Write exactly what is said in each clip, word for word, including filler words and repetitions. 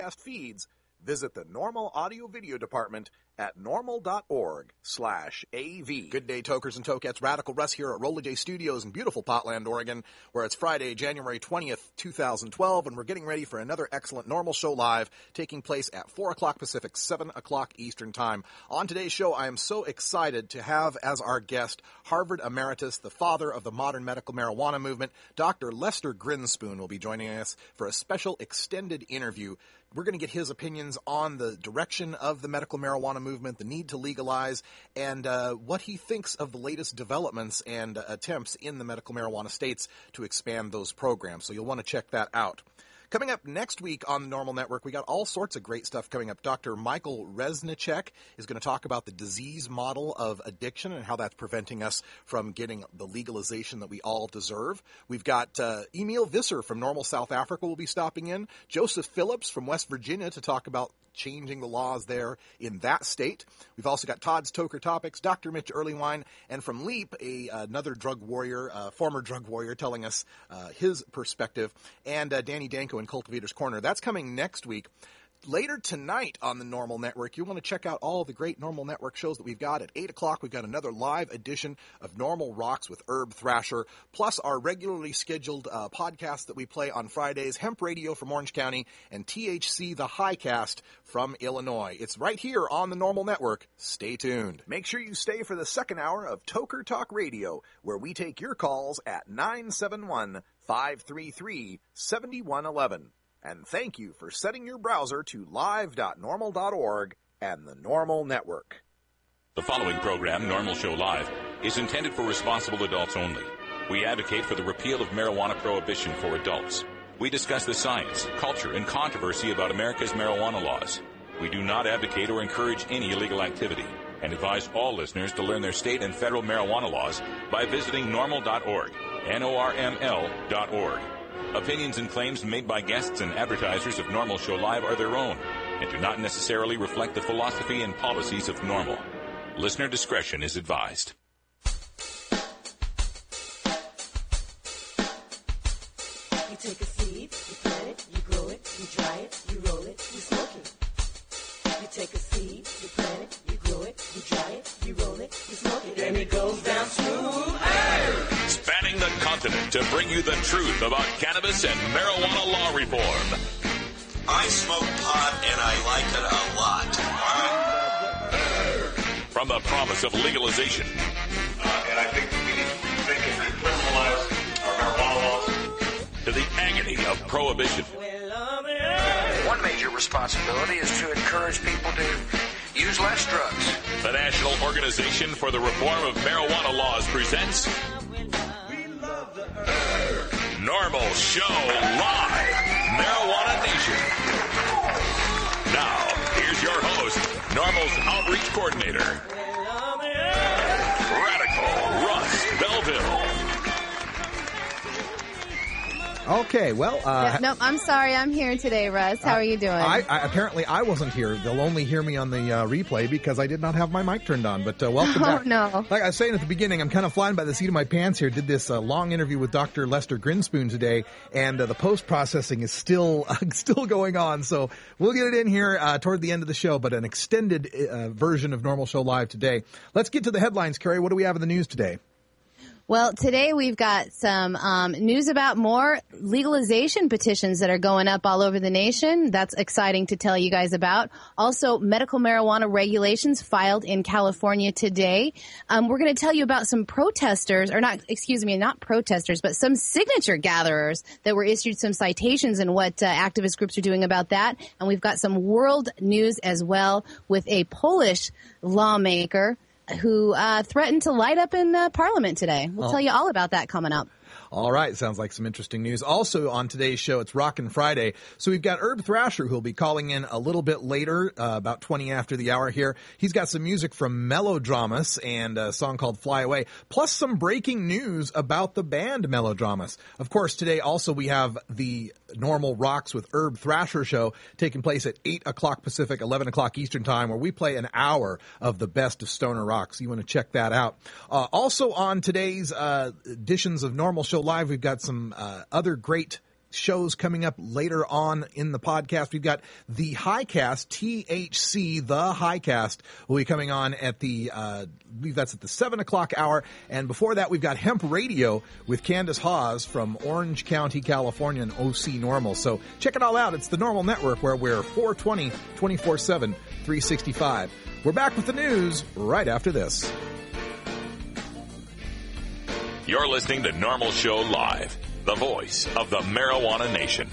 feeds, visit the Normal Audio Video Department at normal.org slash AV. Good day, tokers and tokettes. Radical Russ here at Rolla J Studios in beautiful Potland, Oregon, where it's Friday, January twentieth, twenty twelve, and we're getting ready for another excellent Normal Show Live taking place at four o'clock Pacific, seven o'clock Eastern Time. On today's show, I am so excited to have as our guest Harvard Emeritus, the father of the modern medical marijuana movement, Doctor Lester Grinspoon will be joining us for a special extended interview. We're going to get his opinions on the direction of the medical marijuana movement, the need to legalize, and uh, what he thinks of the latest developments and uh, attempts in the medical marijuana states to expand those programs. So you'll want to check that out. Coming up next week on the Normal Network, we got all sorts of great stuff coming up. Doctor Michael Reznicek is going to talk about the disease model of addiction and how that's preventing us from getting the legalization that we all deserve. We've got uh, Emil Visser from Normal South Africa will be stopping in. Joseph Phillips from West Virginia to talk about changing the laws there in that state. We've also got Todd's Toker Topics, Doctor Mitch Earlywine, and from LEAP, a, another drug warrior, uh, former drug warrior, telling us uh, his perspective, and uh, Danny Danko in Cultivator's Corner. That's coming next week. Later tonight on the Normal Network, you'll want to check out all the great Normal Network shows that we've got. At eight o'clock, we've got another live edition of Normal Rocks with Herb Thrasher, plus our regularly scheduled uh, podcast that we play on Fridays, Hemp Radio from Orange County, and T H C The Highcast from Illinois. It's right here on the Normal Network. Stay tuned. Make sure you stay for the second hour of Toker Talk Radio, where we take your calls at nine seven one, five three three, seven one one one. And thank you for setting your browser to live dot normal dot org and the Normal Network. The following program, Normal Show Live, is intended for responsible adults only. We advocate for the repeal of marijuana prohibition for adults. We discuss the science, culture, and controversy about America's marijuana laws. We do not advocate or encourage any illegal activity and advise all listeners to learn their state and federal marijuana laws by visiting normal dot org, N O R M L dot org. Opinions and claims made by guests and advertisers of Normal Show Live are their own and do not necessarily reflect the philosophy and policies of Normal. Listener discretion is advised. You take a seed, you plant it, you grow it, you dry it, you roll it, you smoke it. You take a seed, you plant it, you grow it, you dry it, you roll it, you smoke it, and it goes down smooth. Hey! Spanning the continent to bring you the truth about cannabis and marijuana law reform. I smoke pot and I like it a lot. From the promise of legalization. Uh, and I think we need to think and decriminalize our marijuana laws. To the agony of prohibition. One major responsibility is to encourage people to use less drugs. The National Organization for the Reform of Marijuana Laws presents Normal Show Live, Marijuana Nation. Now, here's your host, Normal's Outreach Coordinator, Radical Russ Belville. Okay, well... Uh, no, no, I'm sorry. I'm here today, Russ. How uh, are you doing? I, I, apparently, I wasn't here. They'll only hear me on the uh, replay because I did not have my mic turned on. But uh, welcome oh, back. no. Like I was saying at the beginning, I'm kind of flying by the seat of my pants here. Did this uh, long interview with Doctor Lester Grinspoon today, and uh, the post-processing is still uh, still going on. So we'll get it in here uh, toward the end of the show, but an extended uh, version of Normal Show Live today. Let's get to the headlines, Carrie. What do we have in the news today? Well, today we've got some um, news about more legalization petitions that are going up all over the nation. That's exciting to tell you guys about. Also, medical marijuana regulations filed in California today. Um, we're going to tell you about some protesters, or not, excuse me, not protesters, but some signature gatherers that were issued some citations and what uh, activist groups are doing about that. And we've got some world news as well with a Polish lawmaker who uh, threatened to light up in uh, Parliament today. We'll oh. tell you all about that coming up. All right. Sounds like some interesting news. Also on today's show, it's Rockin' Friday. So we've got Herb Thrasher, who'll be calling in a little bit later, uh, about twenty after the hour here. He's got some music from Melodramas and a song called Fly Away, plus some breaking news about the band Melodramas. Of course, today also we have the Normal Rocks with Herb Thrasher show taking place at eight o'clock Pacific, eleven o'clock Eastern Time, where we play an hour of the best of stoner rock. So you want to check that out. Uh, also on today's uh, editions of Normal Show Live, we've got some uh, other great shows coming up later on in the podcast. We've got the Highcast, T H C, the Highcast, will be coming on at the, uh, I believe that's at the seven o'clock hour. And before that, we've got Hemp Radio with Candace Hawes from Orange County, California, and O C Normal. So check it all out. It's the Normal Network, where we're four twenty, twenty-four seven, three sixty-five. We're back with the news right after this. You're listening to Normal Show Live, the voice of the marijuana nation.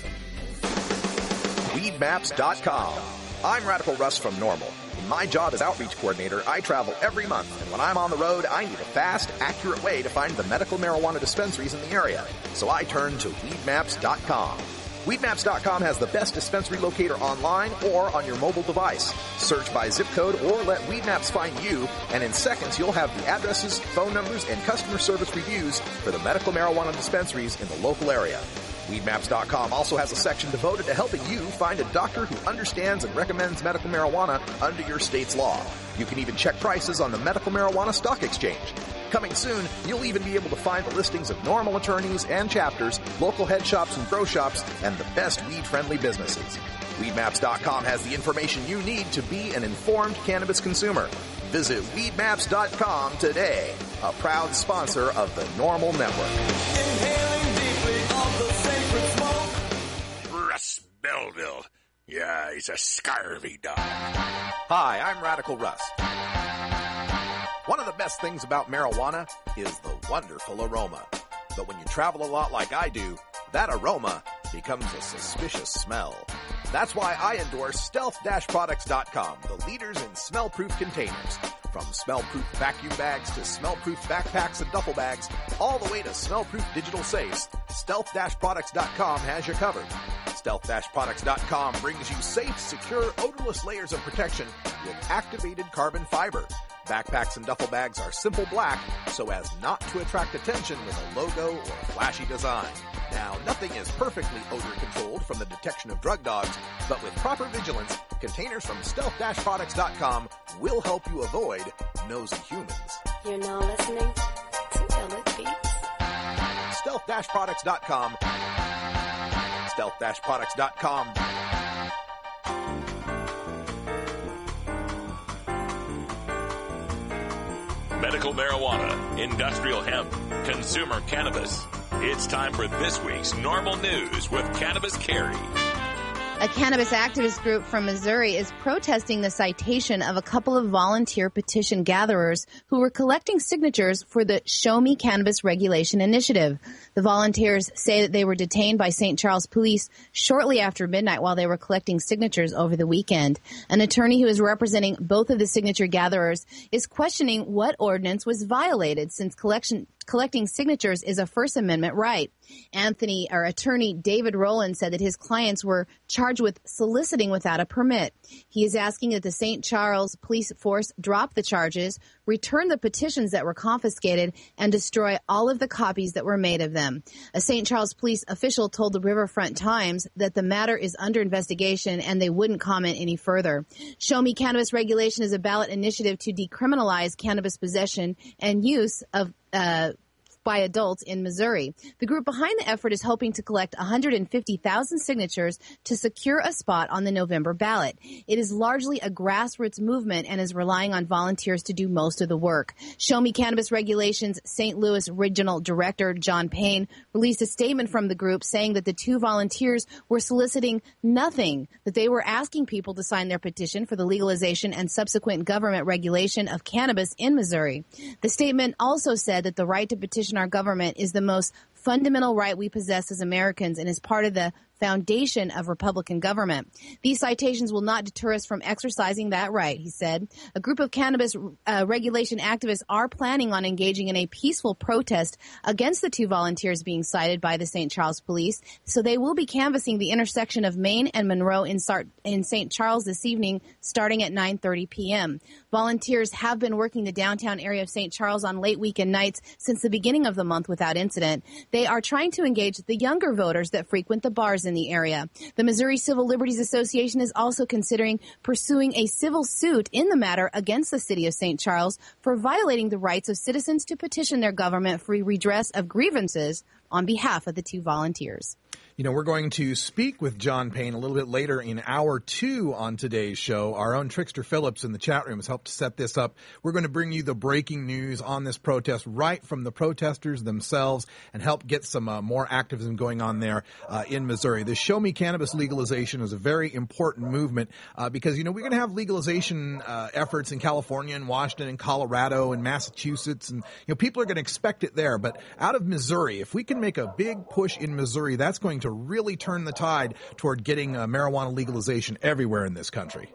weed maps dot com. I'm Radical Russ from Normal. In my job as outreach coordinator, I travel every month, and when I'm on the road, I need a fast, accurate way to find the medical marijuana dispensaries in the area. So I turn to weed maps dot com. weed maps dot com has the best dispensary locator online or on your mobile device. Search by zip code or let Weedmaps find you, and in seconds you'll have the addresses, phone numbers, and customer service reviews for the medical marijuana dispensaries in the local area. weed maps dot com also has a section devoted to helping you find a doctor who understands and recommends medical marijuana under your state's law. You can even check prices on the Medical Marijuana Stock Exchange. Coming soon, you'll even be able to find the listings of normal attorneys and chapters, local head shops and grow shops, and the best weed-friendly businesses. weed maps dot com has the information you need to be an informed cannabis consumer. Visit weed maps dot com today, a proud sponsor of the Normal Network. Inhaling deeply of the sacred smoke. Russ Belville. Yeah, he's a scurvy dog. Hi, I'm Radical Russ. One of the best things about marijuana is the wonderful aroma. But when you travel a lot like I do, that aroma becomes a suspicious smell. That's why I endorse stealth dash products dot com, the leaders in smell-proof containers. From smell-proof vacuum bags to smell-proof backpacks and duffel bags, all the way to smell-proof digital safes, stealth dash products dot com has you covered. stealth dash products dot com brings you safe, secure, odorless layers of protection with activated carbon fiber. Backpacks and duffel bags are simple black so as not to attract attention with a logo or flashy design. Now, nothing is perfectly odor controlled from the detection of drug dogs, but with proper vigilance, containers from stealth dash products dot com will help you avoid nosy humans. You're now listening to Illit Beats. stealth dash products dot com. stealth dash products dot com. Medical marijuana, industrial hemp, consumer cannabis. It's time for this week's Normal News with Cannabis Carrie. A cannabis activist group from Missouri is protesting the citation of a couple of volunteer petition gatherers who were collecting signatures for the Show Me Cannabis Regulation Initiative. The volunteers say that they were detained by Saint Charles police shortly after midnight while they were collecting signatures over the weekend. An attorney who is representing both of the signature gatherers is questioning what ordinance was violated since collection collecting signatures is a First Amendment right. Anthony, or attorney David Rowland, said that his clients were charged with soliciting without a permit. He is asking that the Saint Charles police force drop the charges, return the petitions that were confiscated, and destroy all of the copies that were made of them. A Saint Charles police official told the Riverfront Times that the matter is under investigation and they wouldn't comment any further. Show Me Cannabis Regulation is a ballot initiative to decriminalize cannabis possession and use of uh, by adults in Missouri. The group behind the effort is hoping to collect one hundred fifty thousand signatures to secure a spot on the November ballot. It is largely a grassroots movement and is relying on volunteers to do most of the work. Show Me Cannabis Regulation's Saint Louis Regional Director John Payne released a statement from the group saying that the two volunteers were soliciting nothing, that they were asking people to sign their petition for the legalization and subsequent government regulation of cannabis in Missouri. The statement also said that the right to petition our government is the most fundamental right we possess as Americans and is part of the foundation of Republican government. These citations will not deter us from exercising that right, he said. A group of cannabis uh, regulation activists are planning on engaging in a peaceful protest against the two volunteers being cited by the Saint Charles police. So they will be canvassing the intersection of Main and Monroe in, Sart- in Saint Charles this evening, starting at nine thirty p.m. Volunteers have been working the downtown area of Saint Charles on late weekend nights since the beginning of the month without incident. They are trying to engage the younger voters that frequent the bars in the area. The Missouri Civil Liberties Association is also considering pursuing a civil suit in the matter against the city of Saint Charles for violating the rights of citizens to petition their government for redress of grievances on behalf of the two volunteers. You know, we're going to speak with John Payne a little bit later in hour two on today's show. Our own Trickster Phillips in the chat room has helped to set this up. We're going to bring you the breaking news on this protest right from the protesters themselves and help get some uh, more activism going on there uh, in Missouri. The Show Me Cannabis legalization is a very important movement uh, because, you know, we're going to have legalization uh, efforts in California and Washington and Colorado and Massachusetts, and, you know, people are going to expect it there. But out of Missouri, if we can make a big push in Missouri, that's going to really turn the tide toward getting uh, marijuana legalization everywhere in this country.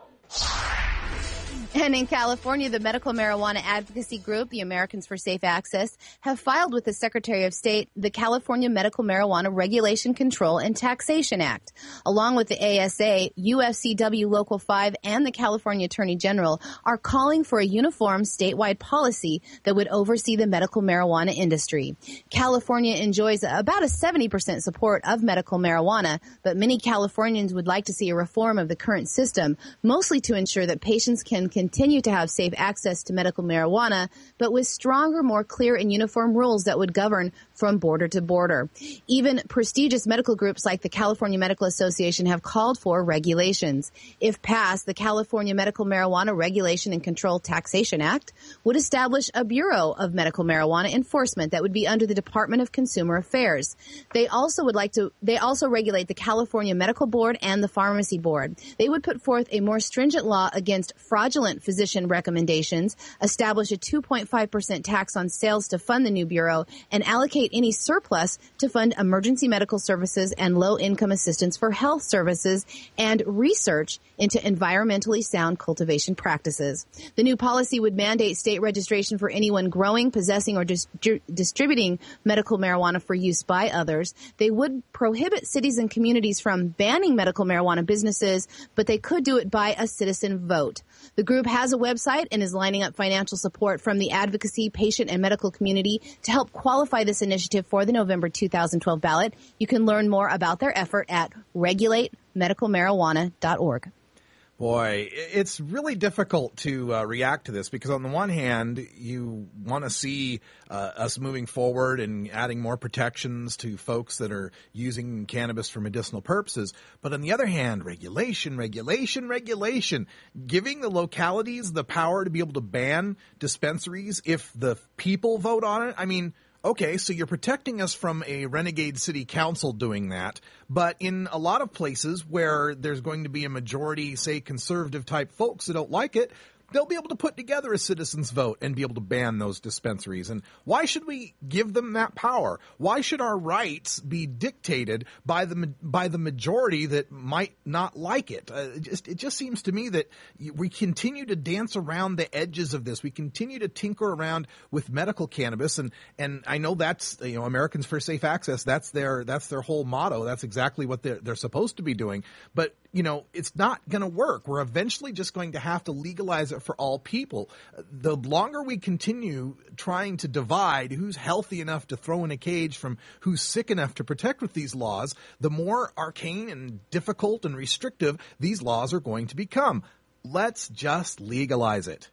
And in California, the medical marijuana advocacy group, the Americans for Safe Access, have filed with the Secretary of State the California Medical Marijuana Regulation, Control, and Taxation Act. Along with the A S A, U F C W Local five, and the California Attorney General are calling for a uniform statewide policy that would oversee the medical marijuana industry. California enjoys about a seventy percent support of medical marijuana, but many Californians would like to see a reform of the current system, mostly to ensure that patients can continue to have safe access to medical marijuana, but with stronger, more clear and uniform rules that would govern from border to border. Even prestigious medical groups like the California Medical Association have called for regulations. If passed, the California Medical Marijuana Regulation and Control Taxation Act would establish a Bureau of Medical Marijuana Enforcement that would be under the Department of Consumer Affairs. They also would like to, they also regulate the California Medical Board and the Pharmacy Board. They would put forth a more stringent law against fraudulent physician recommendations, establish a two point five percent tax on sales to fund the new bureau, and allocate any surplus to fund emergency medical services and low-income assistance for health services and research into environmentally sound cultivation practices. The new policy would mandate state registration for anyone growing, possessing, or dis- distributing medical marijuana for use by others. They would prohibit cities and communities from banning medical marijuana businesses, but they could do it by a citizen vote. The group has a website and is lining up financial support from the advocacy, patient, and medical community to help qualify this initiative for the November two thousand twelve ballot. You can learn more about their effort at regulate medical marijuana dot org. Boy, it's really difficult to uh, react to this because on the one hand, you want to see uh, us moving forward and adding more protections to folks that are using cannabis for medicinal purposes. But on the other hand, regulation, regulation, regulation, giving the localities the power to be able to ban dispensaries if the people vote on it. I mean, okay, so you're protecting us from a renegade city council doing that, but in a lot of places where there's going to be a majority, say, conservative type folks that don't like it, they'll be able to put together a citizens' vote and be able to ban those dispensaries. And why should we give them that power? Why should our rights be dictated by the by the majority that might not like it? Uh, it, just, it just seems to me that we continue to dance around the edges of this. We continue to tinker around with medical cannabis, and and I know that's, you know, Americans for Safe Access. That's their that's their whole motto. That's exactly what they're they're supposed to be doing. But you know, it's not going to work. We're eventually just going to have to legalize it for all people. The longer we continue trying to divide who's healthy enough to throw in a cage from who's sick enough to protect with these laws, the more arcane and difficult and restrictive these laws are going to become. Let's just legalize it.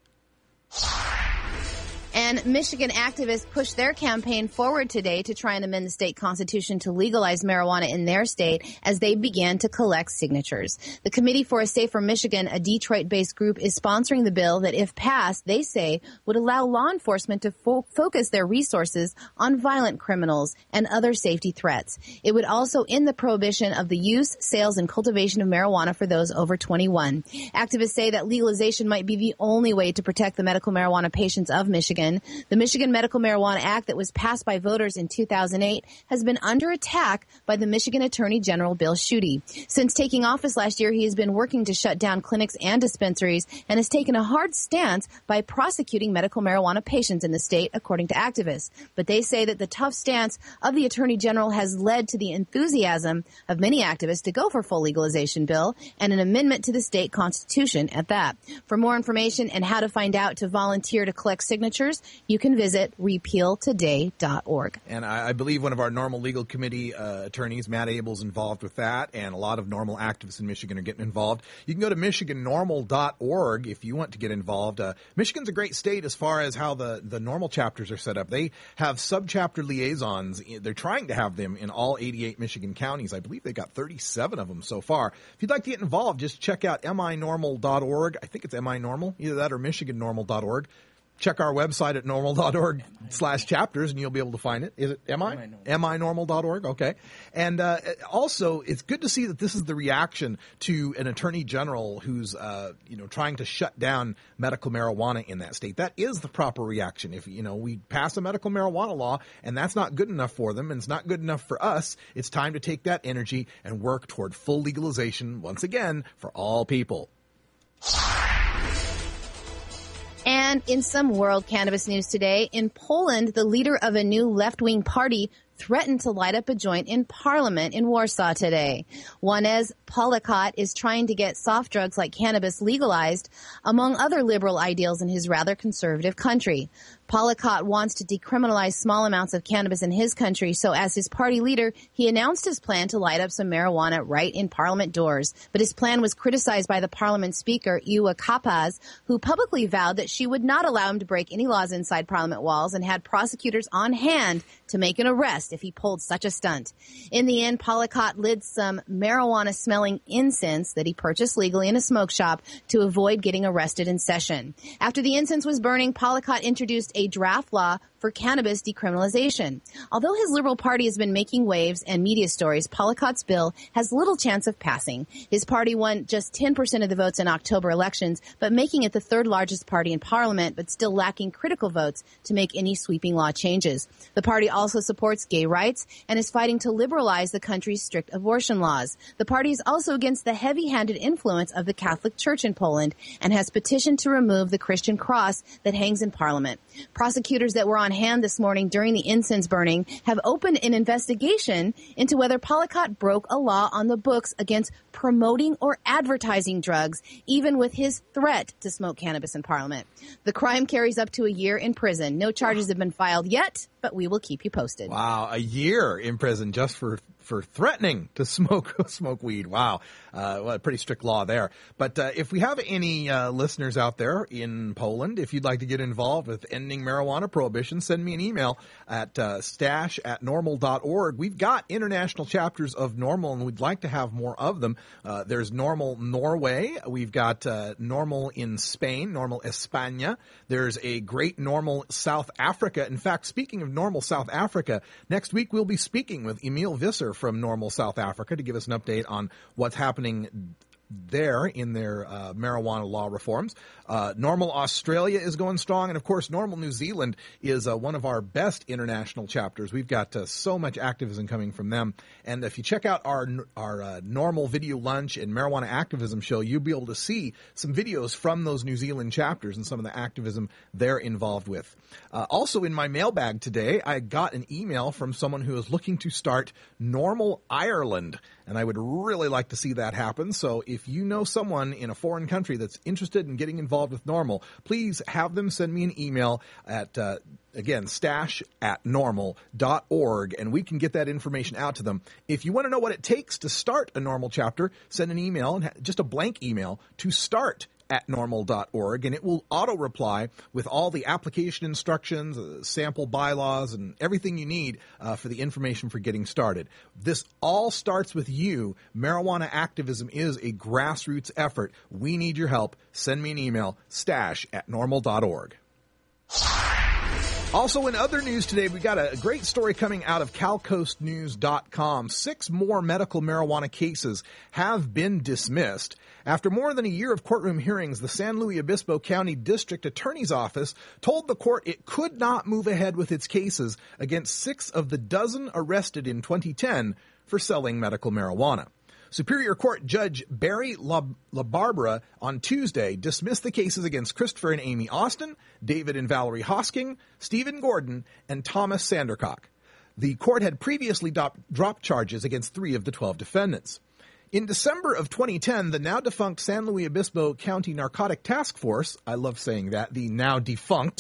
And Michigan activists pushed their campaign forward today to try and amend the state constitution to legalize marijuana in their state as they began to collect signatures. The Committee for a Safer Michigan, a Detroit-based group, is sponsoring the bill that, if passed, they say would allow law enforcement to fo- focus their resources on violent criminals and other safety threats. It would also end the prohibition of the use, sales, and cultivation of marijuana for those over twenty-one. Activists say that legalization might be the only way to protect the medical marijuana patients of Michigan. The Michigan Medical Marijuana Act that was passed by voters in two thousand eight has been under attack by the Michigan Attorney General Bill Schuette. Since taking office last year, he has been working to shut down clinics and dispensaries and has taken a hard stance by prosecuting medical marijuana patients in the state, according to activists. But they say that the tough stance of the Attorney General has led to the enthusiasm of many activists to go for full legalization bill and an amendment to the state constitution at that. For more information and how to find out to volunteer to collect signatures, you can visit repeal today dot org. And I, I believe one of our Normal Legal Committee uh, attorneys, Matt Abel's involved with that, and a lot of Normal activists in Michigan are getting involved. You can go to michigan normal dot org if you want to get involved. Uh, Michigan's a great state as far as how the, the Normal chapters are set up. They have sub-chapter liaisons. They're trying to have them in all eighty-eight Michigan counties. I believe they got thirty-seven of them so far. If you'd like to get involved, just check out m i normal dot org. I think it's MINormal, either that or michigan normal dot org. Check our website at normal dot org slash chapters, and you'll be able to find it. Is it M I? M I normal dot org? Okay. And uh, also, it's good to see that this is the reaction to an attorney general who's, uh, you know, trying to shut down medical marijuana in that state. That is the proper reaction. If, you know, we pass a medical marijuana law, and that's not good enough for them, and it's not good enough for us, it's time to take that energy and work toward full legalization, once again, for all people. And in some world cannabis news today, in Poland, the leader of a new left-wing party threatened to light up a joint in Parliament in Warsaw today. Wanez Palikot is trying to get soft drugs like cannabis legalized, among other liberal ideals in his rather conservative country. Palikot wants to decriminalize small amounts of cannabis in his country, so as his party leader, he announced his plan to light up some marijuana right in Parliament doors. But his plan was criticized by the Parliament Speaker, Ewa Kapaz, who publicly vowed that she would not allow him to break any laws inside Parliament walls and had prosecutors on hand to make an arrest if he pulled such a stunt. In the end, Palikot lit some marijuana-smelling incense that he purchased legally in a smoke shop to avoid getting arrested in session. After the incense was burning, Palikot introduced a draft law for cannabis decriminalization. Although his Liberal Party has been making waves and media stories, Palikot's bill has little chance of passing. His party won just ten percent of the votes in October elections, but making it the third largest party in Parliament, but still lacking critical votes to make any sweeping law changes. The party also supports gay rights and is fighting to liberalize the country's strict abortion laws. The party is also against the heavy-handed influence of the Catholic Church in Poland and has petitioned to remove the Christian cross that hangs in Parliament. Prosecutors that were on hand this morning during the incense burning have opened an investigation into whether Palikot broke a law on the books against promoting or advertising drugs, even with his threat to smoke cannabis in Parliament. The crime carries up to a year in prison. No charges have been filed yet, but we will keep you posted. Wow, a year in prison just for for threatening to smoke smoke weed. Wow, uh, well, a pretty strict law there. But uh, if we have any uh, listeners out there in Poland, if you'd like to get involved with ending marijuana prohibition, send me an email at uh, stash at normal dot org. We've got international chapters of Normal, and we'd like to have more of them. Uh, there's Normal Norway. We've got uh, Normal in Spain, Normal España. There's a great Normal South Africa. In fact, speaking of Normal South Africa, next week we'll be speaking with Emil Visser from Normal South Africa to give us an update on what's happening there in their uh, marijuana law reforms. Uh, Normal Australia is going strong. And, of course, Normal New Zealand is uh, one of our best international chapters. We've got uh, so much activism coming from them. And if you check out our our uh, Normal Video Lunch and Marijuana Activism show, you'll be able to see some videos from those New Zealand chapters and some of the activism they're involved with. Uh, also, in my mailbag today, I got an email from someone who is looking to start Normal Ireland. And I would really like to see that happen. So if you know someone in a foreign country that's interested in getting involved with Normal, please have them send me an email at, uh, again, stash at normal dot org, and we can get that information out to them. If you want to know what it takes to start a Normal chapter, send an email, and just a blank email, to start at normal dot org, and it will auto-reply with all the application instructions, uh, sample bylaws, and everything you need uh, for the information for getting started. This all starts with you. Marijuana activism is a grassroots effort. We need your help. Send me an email, stash at normal dot org. Also, in other news today, we got a great story coming out of cal coast news dot com. Six more medical marijuana cases have been dismissed. After more than a year of courtroom hearings, the San Luis Obispo County District Attorney's Office told the court it could not move ahead with its cases against six of the dozen arrested in twenty ten for selling medical marijuana. Superior Court Judge Barry LaBarbera on Tuesday dismissed the cases against Christopher and Amy Austin, David and Valerie Hosking, Stephen Gordon, and Thomas Sandercock. The court had previously do- dropped charges against three of the twelve defendants. In December of twenty ten, the now-defunct San Luis Obispo County Narcotic Task Force, I love saying that, the now-defunct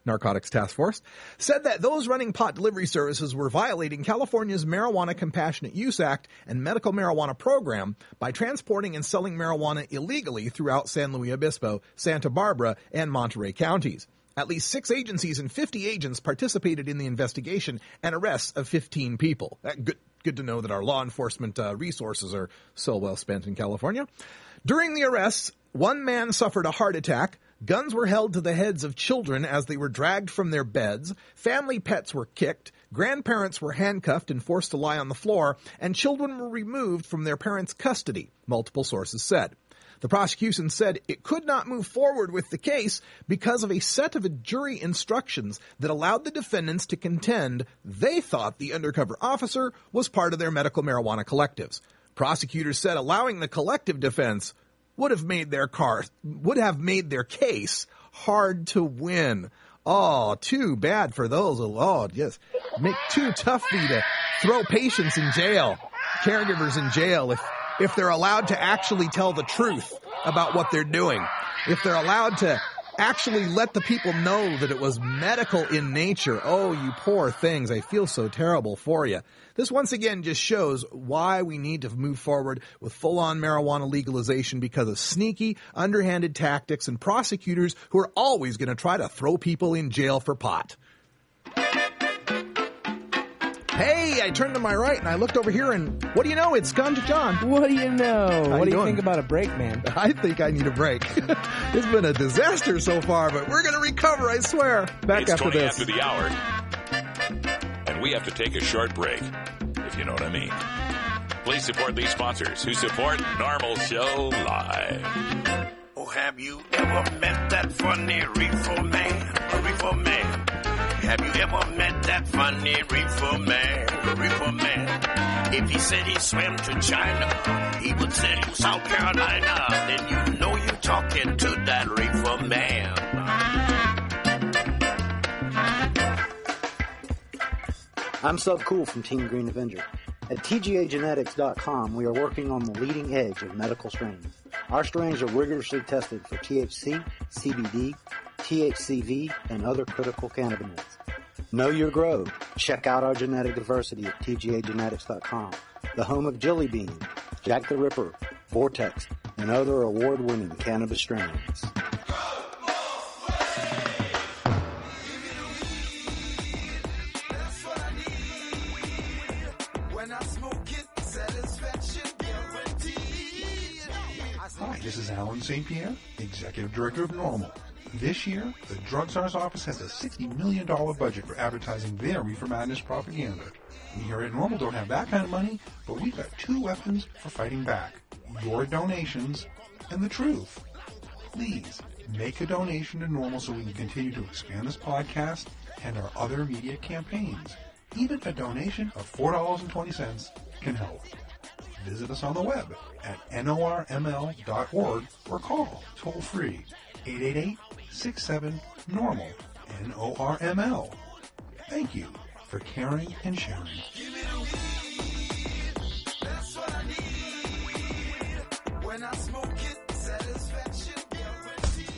Narcotics Task Force, said that those running pot delivery services were violating California's Marijuana Compassionate Use Act and medical marijuana program by transporting and selling marijuana illegally throughout San Luis Obispo, Santa Barbara, and Monterey counties. At least six agencies and fifty agents participated in the investigation and arrests of fifteen people. That good, good to know that our law enforcement uh, resources are so well spent in California. During the arrests, one man suffered a heart attack. Guns were held to the heads of children as they were dragged from their beds. Family pets were kicked. Grandparents were handcuffed and forced to lie on the floor. And children were removed from their parents' custody, multiple sources said. The prosecution said it could not move forward with the case because of a set of jury instructions that allowed the defendants to contend they thought the undercover officer was part of their medical marijuana collectives. Prosecutors said allowing the collective defense would have made their car would have made their case hard to win. Oh, too bad for those. Oh, yes, make too tough for you to throw patients in jail, caregivers in jail if if they're allowed to actually tell the truth about what they're doing, if they're allowed to actually let the people know that it was medical in nature. Oh, you poor things. I feel so terrible for you. This once again just shows why we need to move forward with full-on marijuana legalization because of sneaky, underhanded tactics and prosecutors who are always going to try to throw people in jail for pot. Hey, I turned to my right and I looked over here and what do you know? It's Gunja John. What do you know? How what you do you doing? think about a break, man? I think I need a break. It's been a disaster so far, but we're going to recover, I swear. Back it's after twenty this. after the hour, and we have to take a short break, if you know what I mean. Please support these sponsors who support Normal Show Live. Oh, have you ever met that funny reefer man? A reefer man. Have you ever met that funny reefer man? A reefer man. If he said he swam to China, he would say to South Carolina. Then you know you're talking to that reefer man. I'm Sub Cool from Team Green Avenger. At T G A Genetics dot com, we are working on the leading edge of medical strains. Our strains are rigorously tested for T H C, C B D, T H C V, and other critical cannabinoids. Know your grow. Check out our genetic diversity at T G A Genetics dot com, the home of Jelly Bean, Jack the Ripper, Vortex, and other award-winning cannabis strains. Hi, this is Alan Saint Pierre, Executive Director of Normal. This year, the Drug Czar's office has a sixty million dollars budget for advertising their Reefer Madness propaganda. We here at Normal don't have that kind of money, but we've got two weapons for fighting back. Your donations and the truth. Please, make a donation to Normal so we can continue to expand this podcast and our other media campaigns. Even a donation of four dollars and twenty cents can help. Visit us on the web at norml dot org or call toll-free eight eight eight, six seven, normal, N O R M L. Thank you for caring and sharing. When I smoke it, satisfaction guaranteed.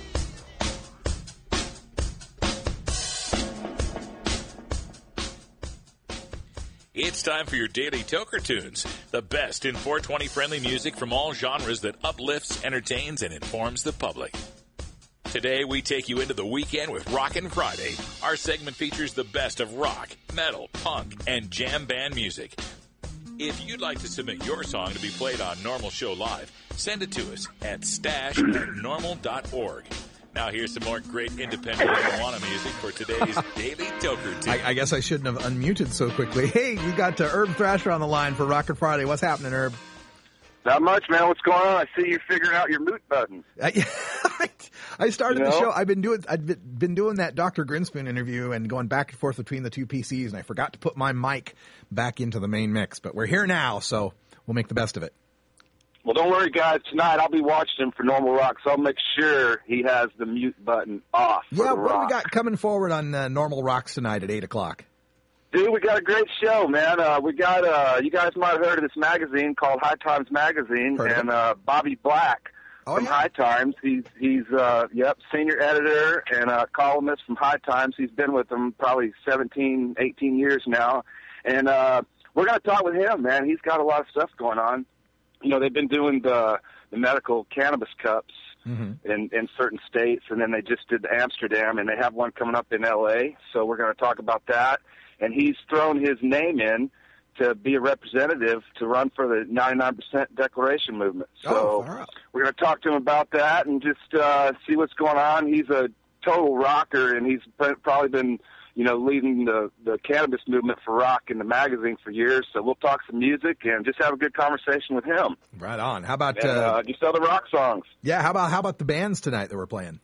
It's time for your daily Toker Tunes, the best in four twenty friendly music from all genres that uplifts, entertains, and informs the public. Today, we take you into the weekend with Rockin' Friday. Our segment features the best of rock, metal, punk, and jam band music. If you'd like to submit your song to be played on Normal Show Live, send it to us at stash at normal dot org. Now here's some more great independent marijuana music for today's Daily Toker Tunes. I, I guess I shouldn't have unmuted so quickly. Hey, we got uh, Herb Thrasher on the line for Rockin' Friday. What's happening, Herb? Not much, man. What's going on? I see you figuring out your mute button. I, I started You know? the show. I've been doing. I've been doing that Doctor Grinspoon interview and going back and forth between the two P Cs, and I forgot to put my mic back into the main mix. But we're here now, so we'll make the best of it. Well, don't worry, guys. Tonight I'll be watching him for Normal Rock, so I'll make sure he has the mute button off. For Yeah, the what do rock. we got coming forward on uh, Normal Rocks tonight at eight o'clock? Dude, we got a great show, man. Uh, we got, uh, you guys might have heard of this magazine called High Times Magazine, Heard of and it. uh, Bobby Black Oh, from yeah? High Times. He's he's uh, yep, senior editor and uh, columnist from High Times. He's been with them probably seventeen, eighteen years now, and uh, we're going to talk with him, man. He's got a lot of stuff going on. You know, they've been doing the the medical cannabis cups Mm-hmm. in in certain states, and then they just did Amsterdam, and they have one coming up in L A. So we're going to talk about that. And he's thrown his name in to be a representative to run for the ninety-nine percent Declaration movement. So Oh, far out. we're going to talk to him about that and just uh, see what's going on. He's a total rocker, and he's been, probably been, you know, leading the, the cannabis movement for rock in the magazine for years. So we'll talk some music and just have a good conversation with him. Right on. How about And, uh, uh, just other rock songs. yeah? How about how about the bands tonight that we're playing?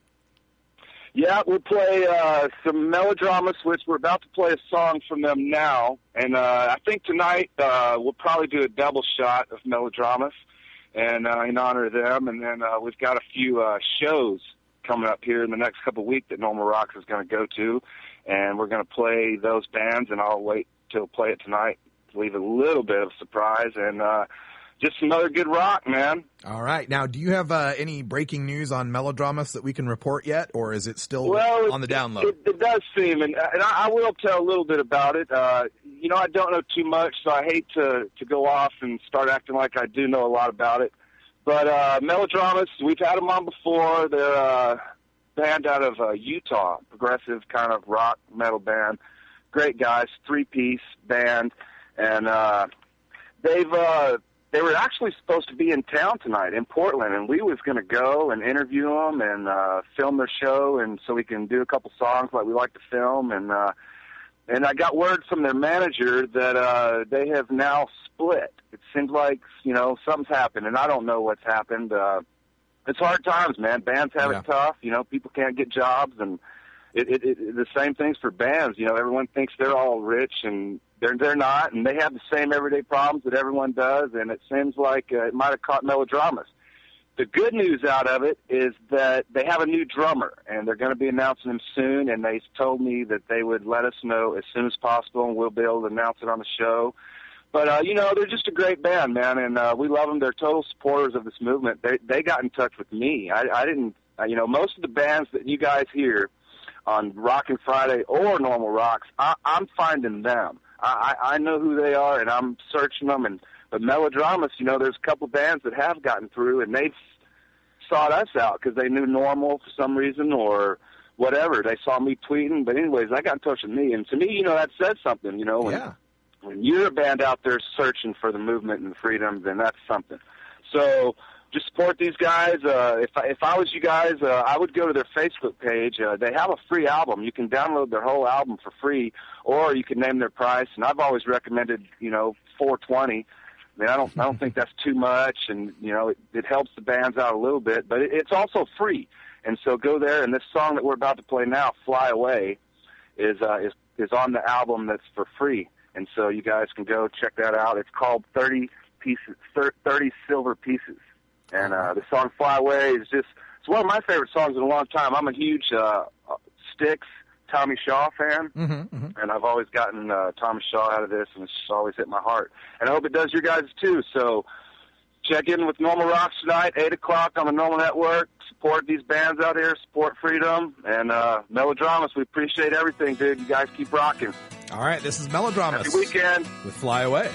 Yeah, we'll play uh, some Melodramas, which we're about to play a song from them now. And uh, I think tonight uh, we'll probably do a double shot of Melodramas and uh, in honor of them. And then uh, we've got a few uh, shows coming up here in the next couple of weeks that Normal Rocks is going to go to. And we're going to play those bands, and I'll wait till play it tonight to leave a little bit of surprise. And uh, just some other good rock, man. All right. Now, do you have uh, any breaking news on Melodramas that we can report yet, or is it still Well, on the download? It, it does seem, and, and I, I will tell a little bit about it. Uh, you know, I don't know too much, so I hate to, to go off and start acting like I do know a lot about it. But uh, Melodramas, we've had them on before. They're a band out of uh, Utah, progressive kind of rock metal band. Great guys, three-piece band, and uh, they've uh, they were actually supposed to be in town tonight in Portland, and we was going to go and interview them and uh, film their show, and so we can do a couple songs like we like to film. And uh, and I got word from their manager that uh, they have now split. It seems like, you know, something's happened, and I don't know what's happened. Uh, it's hard times, man. Bands have Yeah. it tough. You know, people can't get jobs, and it, it, it, the same things for bands. You know, everyone thinks they're all rich, and they're they're not, and they have the same everyday problems that everyone does. And it seems like uh, it might have caught Melodramas. The good news out of it is that they have a new drummer, and they're going to be announcing him soon. And they told me that they would let us know as soon as possible, and we'll be able to announce it on the show. But, uh, you know, they're just a great band, man, and uh, we love them. They're total supporters of this movement. They they got in touch with me. I, I didn't, uh, you know, most of the bands that you guys hear on Rockin' Friday or Normal Rocks, I, I'm finding them. I, I know who they are, and I'm searching them. And but Melodramas, you know, there's a couple bands that have gotten through, and they've sought us out because they knew Normal for some reason or whatever. They saw me tweeting. But anyways, I got in touch with me, and to me, you know, that says something, you know. When, Yeah. when you're a band out there searching for the movement and the freedom, then that's something. So just support these guys. Uh, if, I, if I was you guys, uh, I would go to their Facebook page. Uh, they have a free album. You can download their whole album for free, or you can name their price. And I've always recommended, you know, four twenty. I mean, I don't, I don't think that's too much, and you know, it, it helps the bands out a little bit. But it, it's also free, and so go there. And this song that we're about to play now, "Fly Away," is uh, is is on the album that's for free. And so you guys can go check that out. It's called thirty pieces, thirty silver pieces. And uh, the song "Fly Away" is just, it's one of my favorite songs in a long time. I'm a huge uh, Styx, Tommy Shaw fan, Mm-hmm, mm-hmm. and I've always gotten uh, Tommy Shaw out of this, and it's just always hit my heart. And I hope it does your guys too. So check in with Normal Rocks tonight, eight o'clock on the Normal Network. Support these bands out here, support freedom, and uh, Melodramas. We appreciate everything, dude. You guys keep rocking. All right, this is Melodramas Happy weekend. with Fly Away.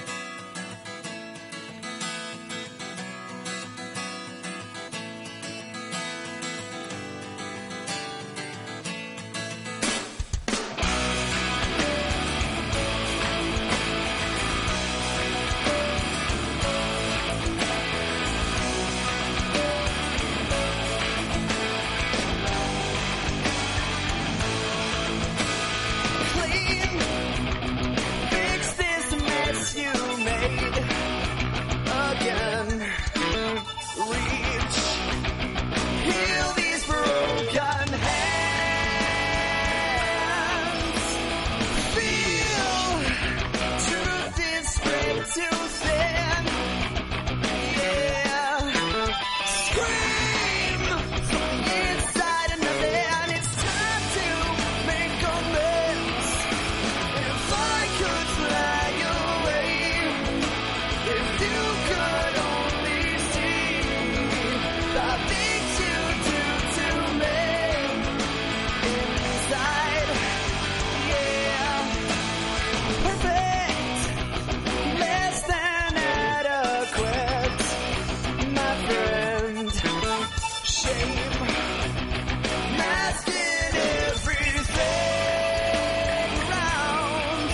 Fix this mess you shame, masking everything around.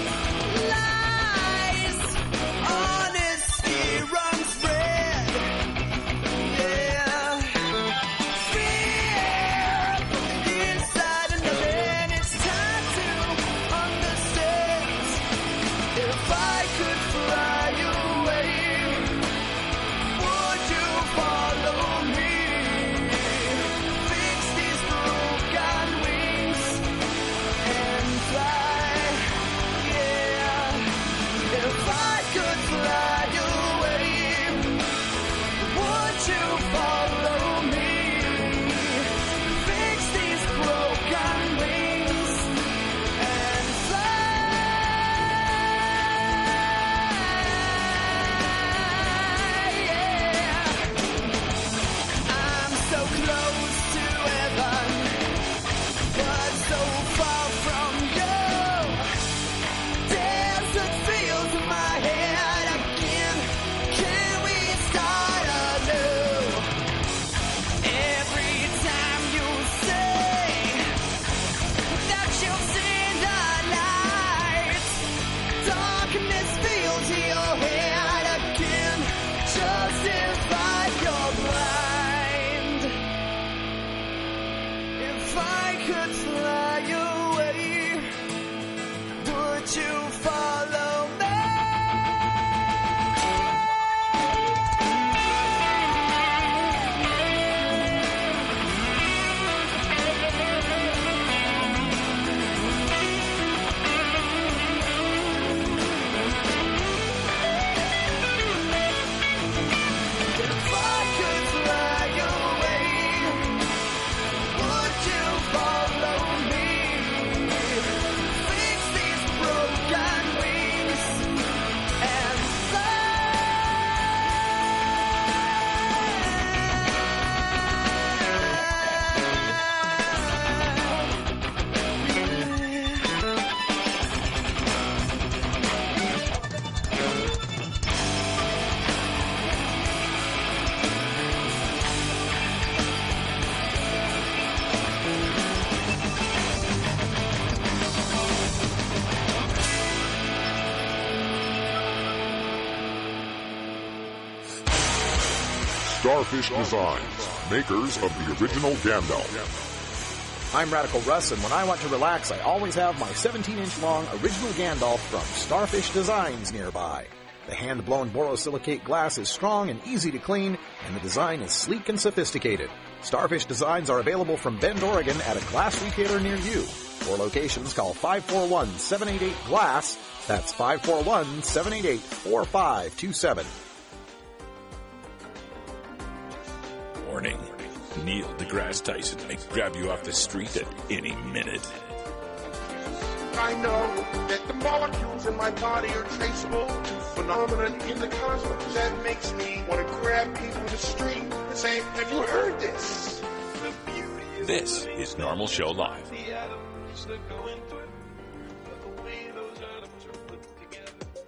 Lies, honesty runs red. Yeah, fear inside and then it's time to understand. If I could fly away, would you follow me? Fix these broken wings and fly. Yeah, if I could fly away, would you follow me? Fix these broken wings and fly. Yeah, I'm so close to heaven, but so far from you. Desert fields in my head again. Can we start anew? Every time you say that you'll see the light, darkness fills your head again. Justify your blind. If I could fly away, would you follow me? If I could fly away, would you follow me? Fix these broken wings and Starfish Designs, makers of the original Gandalf. I'm Radical Russ, and when I want to relax, I always have my seventeen inch long original Gandalf from Starfish Designs nearby. The hand-blown borosilicate glass is strong and easy to clean, and the design is sleek and sophisticated. Starfish Designs are available from Bend, Oregon at a glass retailer near you. For locations, call five four one, seven eight eight, GLASS. That's five four one, seven eight eight, four five two seven. Warning. Neil deGrasse Tyson may grab you off the street at any minute. I know that the molecules in my body are traceable to phenomenon in the cosmos. That makes me want to grab people in the street and say, have you heard this? The beauty is This is Normal Show Live. the atoms that go into it, but the way those atoms are put together.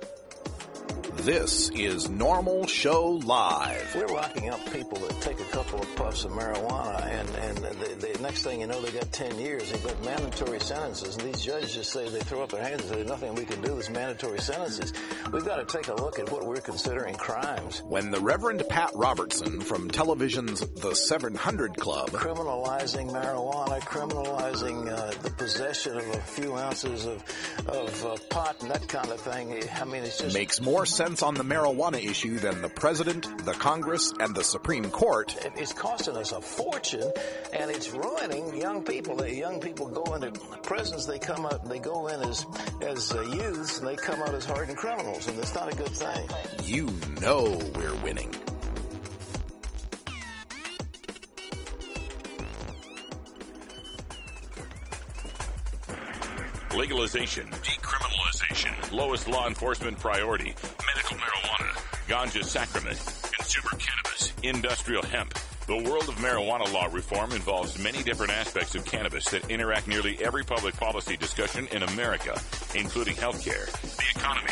This is Normal Show Live. We're locking up people that take a couple of puffs of marijuana, and, and the, the next thing you know, they got ten years. They've got mandatory sentences, and these judges just say, they throw up their hands and say, there's nothing we can do. There's mandatory sentences. We've got to take a look at what we're considering crimes. When the Reverend Pat Robertson from television's The seven hundred Club Criminalizing marijuana, criminalizing uh, the possession of a few ounces of, of uh, pot and that kind of thing. I mean, it's just... makes more sense on the marijuana issue than the President, the Congress, and the Supreme Court. It's costing us a fortune, and it's ruining young people. The young people go into prisons, they come out, they go in as, as uh, youths, and they come out as hardened criminals, and it's not a good thing. You know we're winning. Legalization, decriminalization, lowest law enforcement priority, medical marijuana, ganja sacrament, consumer cannabis, industrial hemp. The world of marijuana law reform involves many different aspects of cannabis that interact nearly every public policy discussion in America, including healthcare, the economy,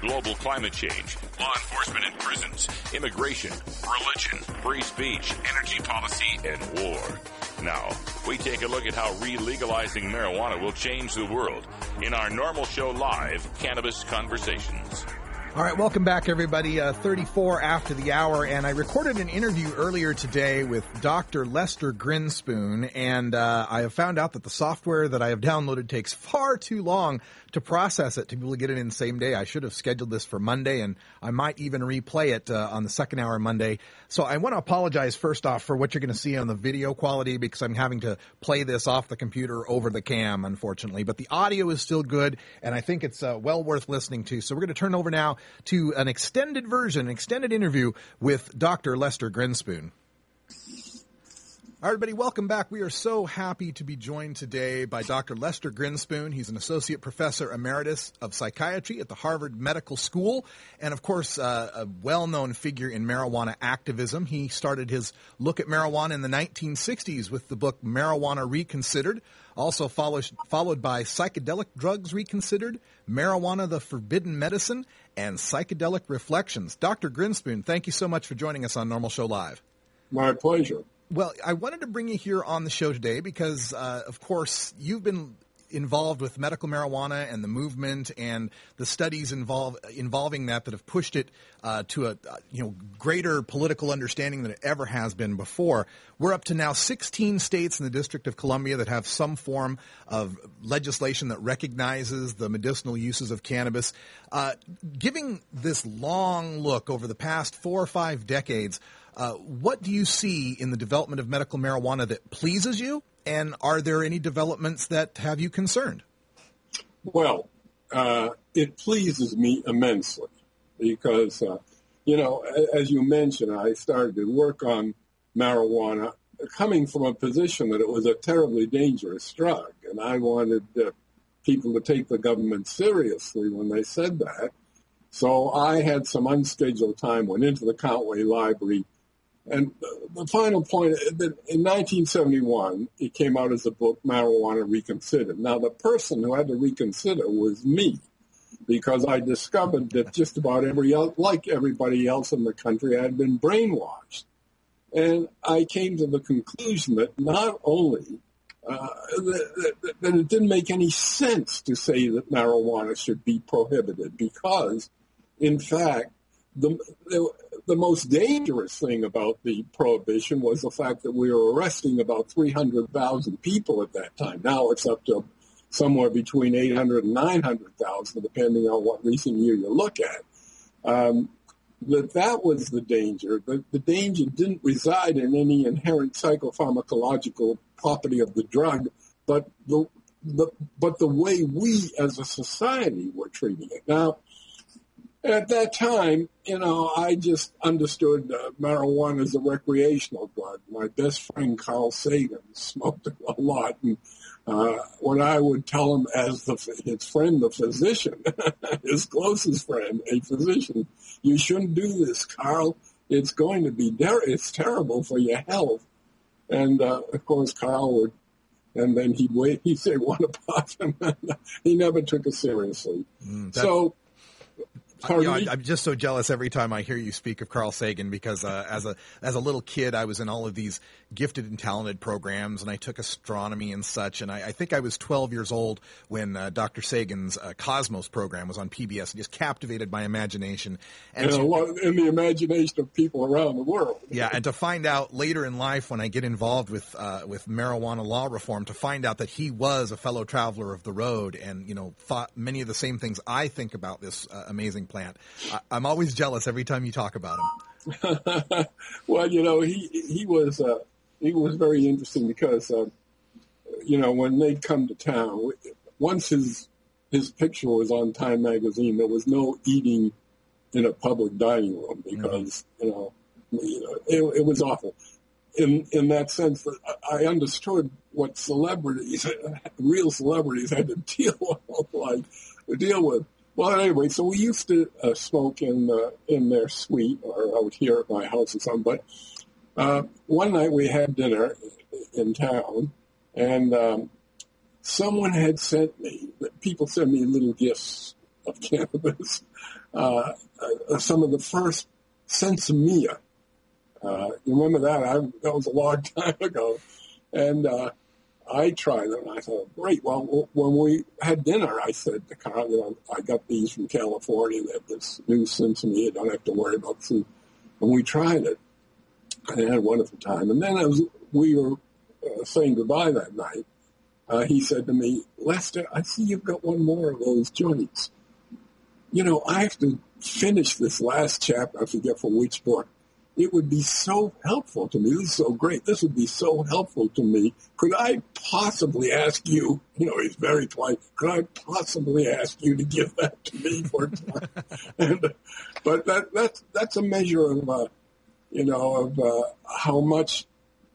global climate change, law enforcement and prisons, immigration, religion, free speech, energy policy, and war. Now, we take a look at how re-legalizing marijuana will change the world in our Normal Show Live Cannabis Conversations. All right, welcome back, everybody. Uh, thirty-four after the hour, and I recorded an interview earlier today with Doctor Lester Grinspoon, and uh, I have found out that the software that I have downloaded takes far too long to process it to be able to get it in the same day. I should have scheduled this for Monday, and I might even replay it uh, on the second hour Monday. So I want to apologize first off for what you're going to see on the video quality, because I'm having to play this off the computer over the cam, unfortunately. But the audio is still good, and I think it's uh, well worth listening to. So we're going to turn over now to an extended version, an extended interview with Doctor Lester Grinspoon. All right, everybody, welcome back. We are so happy to be joined today by Doctor Lester Grinspoon. He's an associate professor emeritus of psychiatry at the Harvard Medical School, and of course, uh, a well-known figure in marijuana activism. He started his look at marijuana in the nineteen sixties with the book Marijuana Reconsidered, also followed, followed by Psychedelic Drugs Reconsidered, Marijuana the Forbidden Medicine, and Psychedelic Reflections. Doctor Grinspoon, thank you so much for joining us on Normal Show Live. My pleasure. Well, I wanted to bring you here on the show today because, uh, of course, you've been involved with medical marijuana and the movement and the studies involve, involving that that have pushed it uh, to a you know greater political understanding than it ever has been before. We're up to now sixteen states in the District of Columbia that have some form of legislation that recognizes the medicinal uses of cannabis. Uh, giving this long look over the past four or five decades, Uh, what do you see in the development of medical marijuana that pleases you, and are there any developments that have you concerned? Well, uh, it pleases me immensely because, uh, you know, as you mentioned, I started to work on marijuana coming from a position that it was a terribly dangerous drug, and I wanted uh, people to take the government seriously when they said that. So I had some unscheduled time, went into the Countway Library. And the final point, in nineteen seventy-one, it came out as a book, Marijuana Reconsidered. Now, the person who had to reconsider was me, because I discovered that just about every, like everybody else in the country, I had been brainwashed. And I came to the conclusion that not only uh, that, that it didn't make any sense to say that marijuana should be prohibited, because, in fact, the, the The most dangerous thing about the prohibition was the fact that we were arresting about three hundred thousand people at that time. Now it's up to somewhere between eight hundred and nine hundred thousand, depending on what recent year you look at. Um, that that was the danger. The, the danger didn't reside in any inherent psychopharmacological property of the drug, but the, the, but the way we as a society were treating it. Now, at that time, you know, I just understood uh, marijuana as a recreational drug. My best friend, Carl Sagan, smoked it a lot. And uh, when I would tell him as the, his friend, the physician, his closest friend, a physician, you shouldn't do this, Carl. It's going to be, der- it's terrible for your health. And, uh, of course, Carl would, and then he'd wait, he'd say, what about him? He never took it seriously. Mm, so... You know, I, I'm just so jealous every time I hear you speak of Carl Sagan, because uh, as a as a little kid, I was in all of these gifted and talented programs, and I took astronomy and such. And I, I think I was twelve years old when uh, Doctor Sagan's uh, Cosmos program was on P B S, and just captivated my imagination. And, and to, a lot in the imagination of people around the world. Yeah, and to find out later in life, when I get involved with uh, with marijuana law reform, to find out that he was a fellow traveler of the road, and you know, thought many of the same things I think about this uh, amazing plant. I, I'm always jealous every time you talk about him. Well, you know, he he was uh, he was very interesting because uh, you know, when they'd come to town, once his his picture was on Time magazine, there was no eating in a public dining room because mm-hmm. you know, you know it, it was awful. In in that sense, that I understood what celebrities, real celebrities, had to deal with, like deal with. Well, anyway, so we used to uh, smoke in uh, in their suite or out here at my house or something. But uh, one night we had dinner in town, and um, someone had sent me. People send me little gifts of cannabis. uh, uh, some of the first Sensimilla. Uh, you remember that? I, that was a long time ago. And uh, I tried it, and I thought, great. Well, when we had dinner, I said to Carl, you know, I got these from California. They have this new Sensimilla. Don't have to worry about food. And we tried it. I had a wonderful time. And then as we were uh, saying goodbye that night, uh, he said to me, Lester, I see you've got one more of those joints. You know, I have to finish this last chapter. I forget for which book. It would be so helpful to me. This is so great. This would be so helpful to me. Could I possibly ask you, you know, he's very polite, could I possibly ask you to give that to me for time? and, but that, that's, that's a measure of, uh, you know, of uh, how much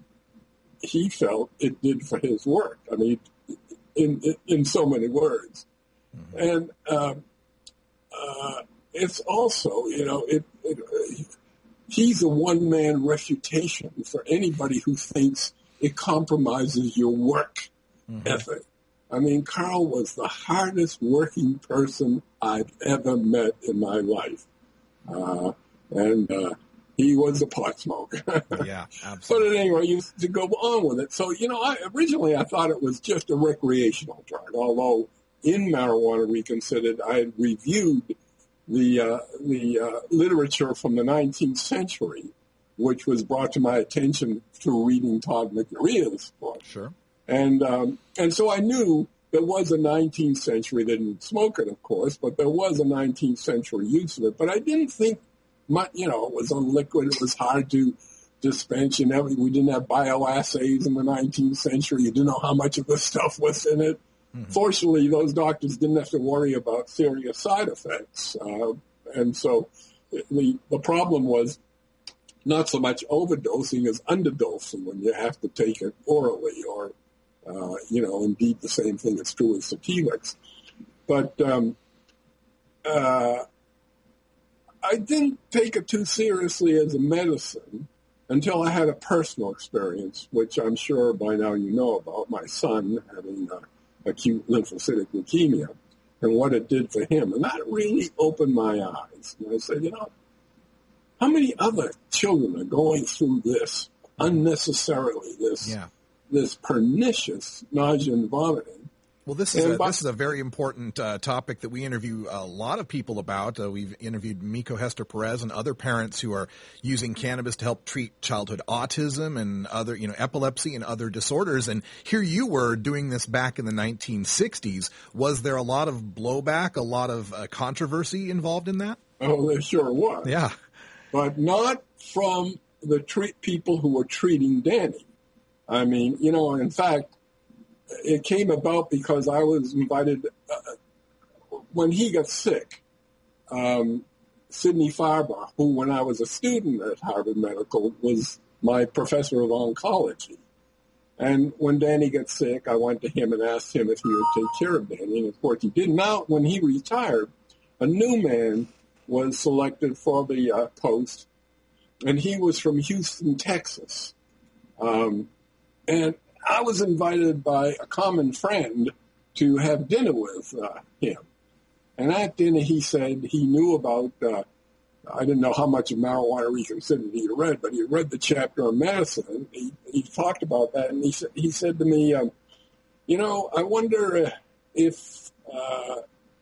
he felt it did for his work. I mean, in, in, in so many words. Mm-hmm. And um, uh, it's also, you know, it, it he's a one-man refutation for anybody who thinks it compromises your work mm-hmm. ethic. I mean, Carl was the hardest working person I've ever met in my life. Uh, and uh, he was a pot smoker. Yeah, absolutely. But at any rate, you, to go on with it. So, you know, I, originally I thought it was just a recreational drug, although in Marijuana Reconsidered, I had reviewed the uh, the uh, literature from the nineteenth century, which was brought to my attention through reading Todd McNaria's book. Sure. And um, and so I knew there was a nineteenth century. They didn't smoke it, of course, but there was a nineteenth century use of it. But I didn't think much, you know, it was on liquid. It was hard to dispense. You know, we didn't have bioassays in the nineteenth century. You didn't know how much of the stuff was in it. Mm-hmm. Fortunately, those doctors didn't have to worry about serious side effects. Uh, and so the the problem was not so much overdosing as underdosing when you have to take it orally or, uh, you know, indeed the same thing is true with Satilex. But um, uh, I didn't take it too seriously as a medicine until I had a personal experience, which I'm sure by now you know about, my son having uh, acute lymphocytic leukemia and what it did for him. And that really opened my eyes. And I said, you know, how many other children are going through this unnecessarily, this yeah. this pernicious nausea and vomiting? Well, this is and a, by, this is a very important uh, topic that we interview a lot of people about. Uh, we've interviewed Miko Hester Perez and other parents who are using cannabis to help treat childhood autism and other, you know, epilepsy and other disorders. And here you were doing this back in the nineteen sixties. Was there a lot of blowback, a lot of uh, controversy involved in that? Oh, there sure was. Yeah. But not from the treat people who were treating Danny. I mean, you know, in fact, it came about because I was invited, uh, when he got sick, um, Sidney Farber, who when I was a student at Harvard Medical was my professor of oncology. And when Danny got sick, I went to him and asked him if he would take care of Danny. And of course he did. Now, when he retired, a new man was selected for the uh, post, and he was from Houston, Texas. Um, and I was invited by a common friend to have dinner with uh, him. And at dinner, he said he knew about, uh, I didn't know how much of Marijuana Reconsidered he had read, but he read the chapter on medicine. He, he talked about that, and he, sa- he said to me, um, you know, I wonder uh, if uh,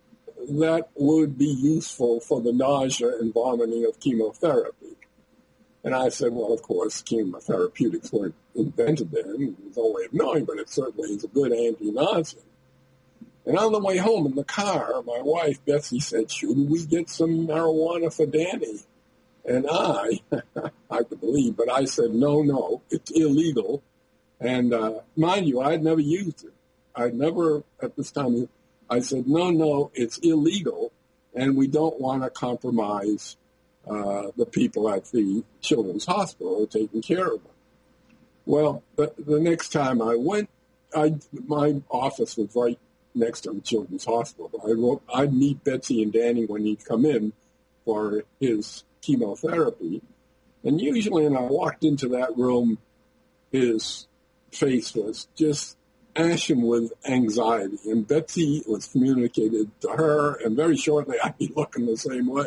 that would be useful for the nausea and vomiting of chemotherapy. And I said, well, of course, chemotherapeutics weren't invented then. It was a way of knowing, but it certainly is a good anti-nausea. And on the way home in the car, my wife, Betsy, said, shouldn't we get some marijuana for Danny? And I, I could believe, but I said, no, no, it's illegal. And uh, mind you, I'd never used it. I'd never, at this time, I said, no, no, it's illegal, and we don't want to compromise Uh, the people at the Children's Hospital are taking care of them. Well, the, the next time I went, I, my office was right next to the Children's Hospital. I wrote, I'd meet Betsy and Danny when he'd come in for his chemotherapy. And usually when I walked into that room, his face was just ashen with anxiety, and Betsy was communicated to her, and very shortly I'd be looking the same way.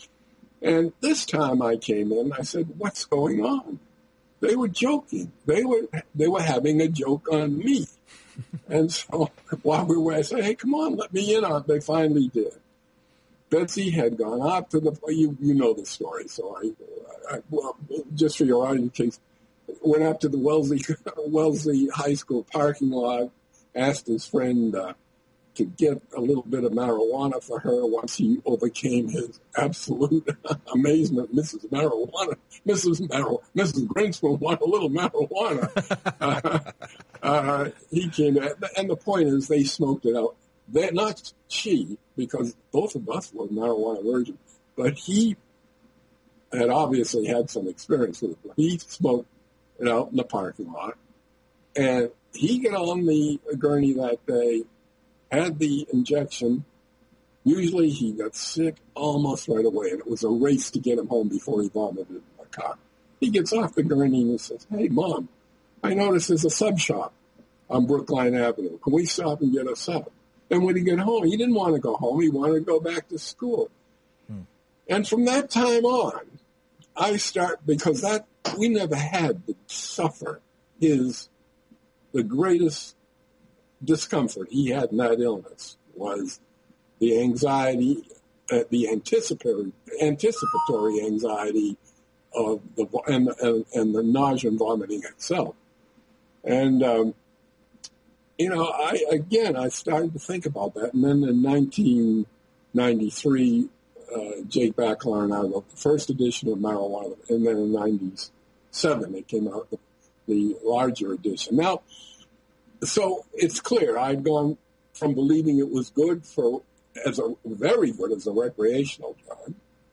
And this time I came in, I said, what's going on? They were joking. They were they were having a joke on me. And so while we were, I said, hey, come on, let me in on it. They finally did. Betsy had gone out to the, you you know the story, so I, I well, just for your audience case, went up to the Wellesley, Wellesley High School parking lot, asked his friend uh, to get a little bit of marijuana for her once he overcame his absolute amazement. Missus Marijuana, Missus Mar- Missus Grinspoon wanted a little marijuana. uh, uh, he came, and the point is they smoked it out. They're not she, because both of us were marijuana virgins, but he had obviously had some experience with it. He smoked it out in the parking lot, and he got on the gurney that day, had the injection. Usually he got sick almost right away, and it was a race to get him home before he vomited in the car. He gets off the gurney and he says, hey, Mom, I noticed there's a sub shop on Brookline Avenue. Can we stop and get a sub? And when he got home, he didn't want to go home. He wanted to go back to school. Hmm. And from that time on, I start, because that we never had to suffer his, the greatest discomfort he had in that illness was the anxiety, uh, the anticipatory, anticipatory anxiety of the, and, and, and the nausea and vomiting itself. And, um, you know, I, again, I started to think about that. And then in nineteen ninety-three, uh, Jake Baclar and I wrote the first edition of Marijuana. And then in ninety-seven, it came out, the, the larger edition. Now, so it's clear I'd gone from believing it was good for, as a, very good as a recreational drug.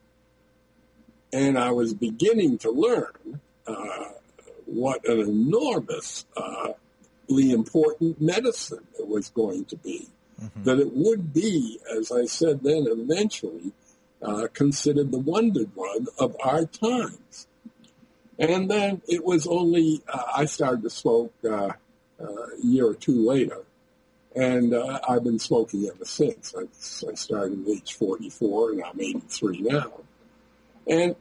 And I was beginning to learn uh, what an enormous, uh, important medicine it was going to be, mm-hmm. that it would be, as I said then, eventually uh, considered the wonder drug of our times. And then it was only, uh, I started to smoke uh, uh, a year or two later, and uh, I've been smoking ever since. I, I started at age forty-four, and I'm eighty-three now. And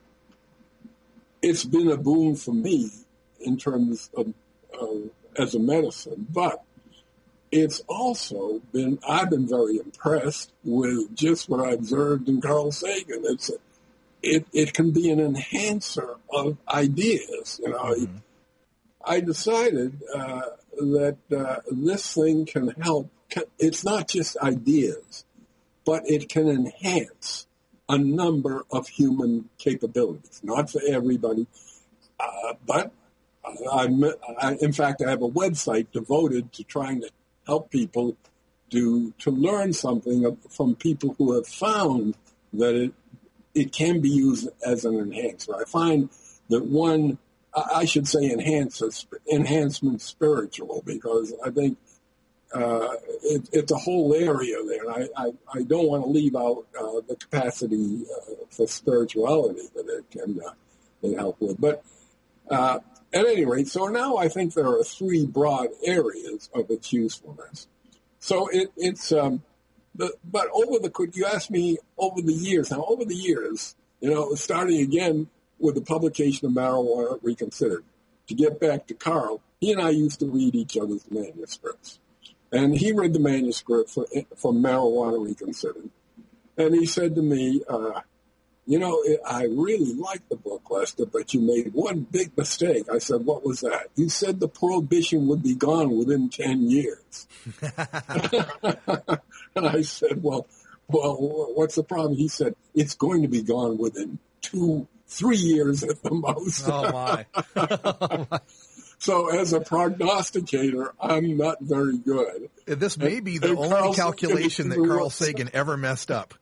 it's been a boon for me in terms of uh, as a medicine, but it's also been, I've been very impressed with just what I observed in Carl Sagan. It's a, it, it can be an enhancer of ideas. You know, mm-hmm. I decided uh, that uh, this thing can help. It's not just ideas, but it can enhance a number of human capabilities. Not for everybody, uh, but I, I, in fact, I have a website devoted to trying to help people to to learn something from people who have found that it it can be used as an enhancer. I find that one, I should say, enhances enhancement spiritual, because I think uh, it, it's a whole area there. And I, I, I don't want to leave out uh, the capacity uh, for spirituality that it can uh, can help with, but. Uh, At any rate, so now I think there are three broad areas of its usefulness. So it, it's, um, the, but over the, could you ask me over the years, now over the years, you know, starting again with the publication of Marijuana Reconsidered, to get back to Carl, he and I used to read each other's manuscripts. And he read the manuscript for, for Marijuana Reconsidered. And he said to me, uh, you know, it, I really liked the book, Lester, but you made one big mistake. I said, what was that? You said the prohibition would be gone within ten years. And I said, well, well, what's the problem? He said, it's going to be gone within two, three years at the most. Oh, my. Oh, my. So as a prognosticator, I'm not very good. This may be the and only Carl calculation that Carl Sagan ever messed up.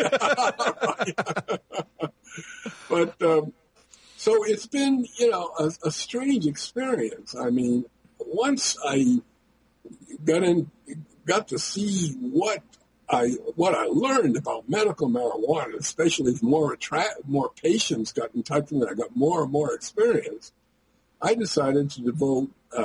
But um, so it's been, you know, a, a strange experience. I mean, once I got in, got to see what I what I learned about medical marijuana, especially as more attract, more patients got in touch with it, I got more and more experience. I decided to devote, uh,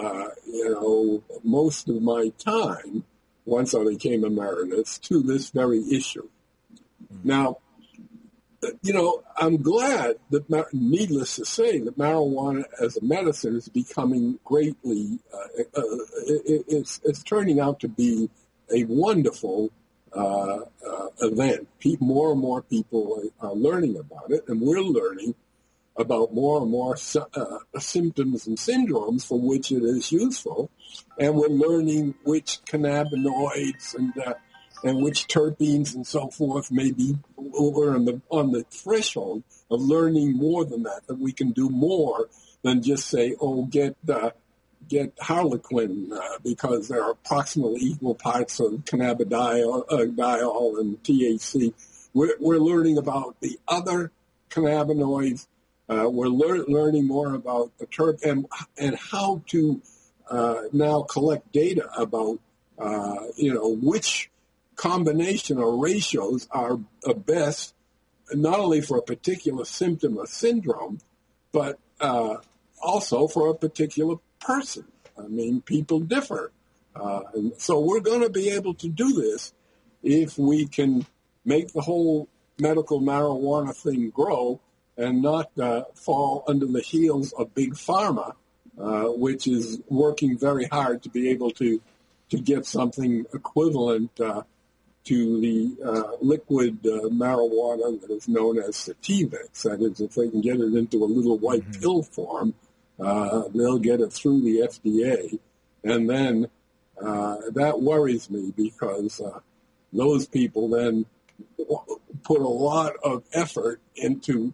you know, most of my time, once I became emeritus, to this very issue. Now, you know, I'm glad that, needless to say, that marijuana as a medicine is becoming greatly, uh, uh, it, it's, it's turning out to be a wonderful uh, uh, event. Pe- more and more people are learning about it, and we're learning about more and more uh, symptoms and syndromes for which it is useful, and we're learning which cannabinoids and uh, and which terpenes and so forth may be. We're on the on the threshold of learning more than that. That we can do more than just say, "Oh, get uh, get Harlequin," uh, because there are approximately equal parts of cannabidiol uh, diol and T H C. We're, we're learning about the other cannabinoids. Uh, we're lear- learning more about the terp and and how to uh, now collect data about uh, you know which combination or ratios are uh, best, not only for a particular symptom or syndrome, but uh, also for a particular person. I mean, people differ, uh, and so we're going to be able to do this if we can make the whole medical marijuana thing grow and not uh, fall under the heels of Big Pharma, uh, which is working very hard to be able to to get something equivalent uh, to the uh, liquid uh, marijuana that is known as Sativix. That is, if they can get it into a little white mm-hmm. pill form, uh, they'll get it through the F D A. And then uh, that worries me because uh, those people then put a lot of effort into